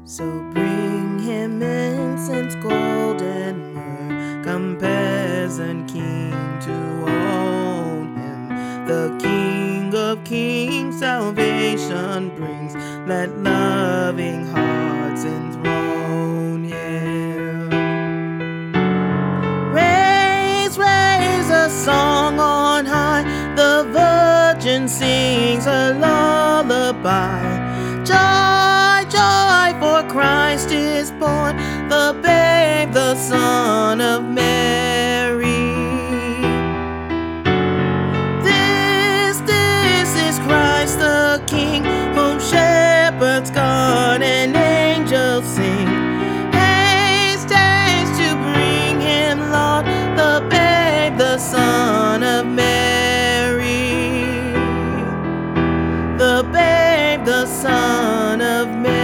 So bring him incense, gold, and myrrh. Come, peasant king, to own him. The King of Kings salvation brings. Let loving hearts enthrone him. Raise, raise a song on high. The virgin sings a lullaby. Joy, joy, for Christ is born, the babe, the Son of Mary. This is Christ the King, whom shepherds guard and angels sing. Haste, haste to bring him, Lord, the babe, the Son of Mary. The babe, the Son of Mary.